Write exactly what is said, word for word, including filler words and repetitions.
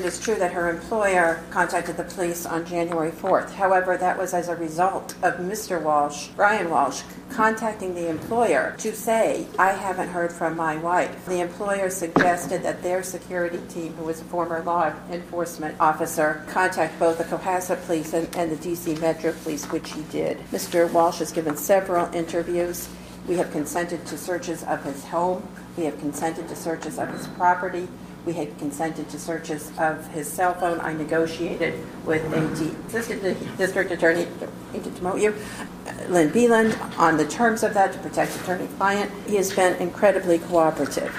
is true that her employer contacted the police on January fourth. However, that was as a result of Mister Walsh, Brian Walsh, contacting the employer to say, I haven't heard from my wife. The employer suggested that their security team, who was a former law enforcement officer, contact both the Cohasset Police and, and the D C Metro Police, which he did. Mister Walsh has given several interviews. We have consented to searches of his home. We have consented to searches of his property. We had consented to searches of his cell phone. I negotiated with a Assistant District Attorney, to demote you, Lynn Beeland, on the terms of that to protect attorney-client. He has been incredibly cooperative.